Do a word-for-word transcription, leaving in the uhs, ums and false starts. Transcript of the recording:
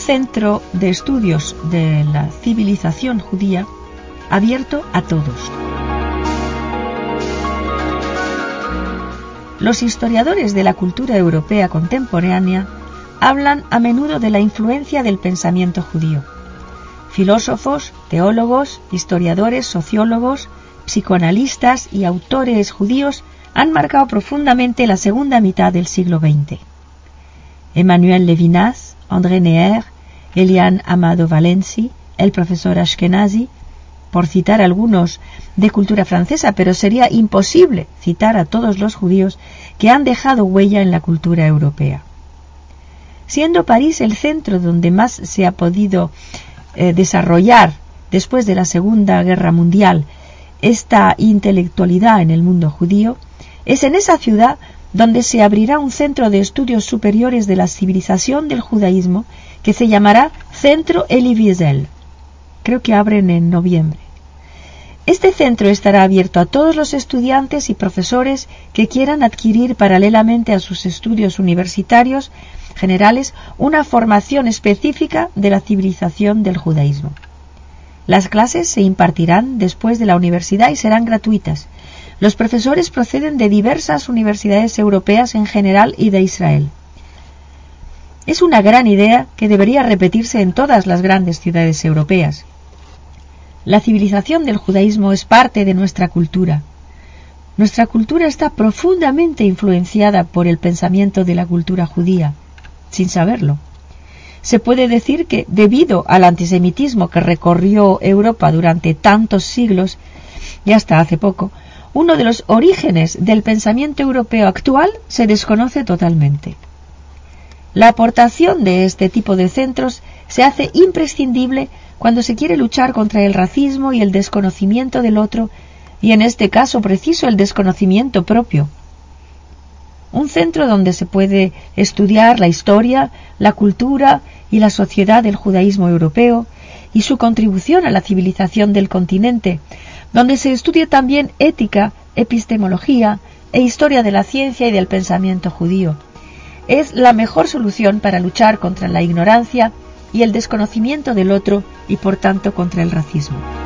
centro de estudios de la civilización judía abierto a todos. Los historiadores de la cultura europea contemporánea hablan a menudo de la influencia del pensamiento judío. Filósofos, teólogos, historiadores, sociólogos, psicoanalistas y autores judíos han marcado profundamente la segunda mitad del siglo veinte. Emmanuel Levinas, André Neher, Eliane Amado Valenci, el profesor Ashkenazi, por citar algunos de cultura francesa, pero sería imposible citar a todos los judíos que han dejado huella en la cultura europea. Siendo París el centro donde más se ha podido eh, desarrollar después de la Segunda Guerra Mundial esta intelectualidad en el mundo judío, es en esa ciudad donde se abrirá un centro de estudios superiores de la civilización del judaísmo que se llamará Centro Elie Wiesel. Creo que abren en noviembre. Este centro estará abierto a todos los estudiantes y profesores que quieran adquirir paralelamente a sus estudios universitarios generales una formación específica de la civilización del judaísmo. Las clases se impartirán después de la universidad y serán gratuitas. Los profesores proceden de diversas universidades europeas en general y de Israel. Es una gran idea que debería repetirse en todas las grandes ciudades europeas. La civilización del judaísmo es parte de nuestra cultura. Nuestra cultura está profundamente influenciada por el pensamiento de la cultura judía, sin saberlo. Se puede decir que, debido al antisemitismo que recorrió Europa durante tantos siglos, y hasta hace poco, uno de los orígenes del pensamiento europeo actual se desconoce totalmente. La aportación de este tipo de centros se hace imprescindible cuando se quiere luchar contra el racismo y el desconocimiento del otro, y en este caso preciso el desconocimiento propio. Un centro donde se puede estudiar la historia, la cultura y la sociedad del judaísmo europeo y su contribución a la civilización del continente, donde se estudie también ética, epistemología e historia de la ciencia y del pensamiento judío. Es la mejor solución para luchar contra la ignorancia y el desconocimiento del otro y por tanto contra el racismo.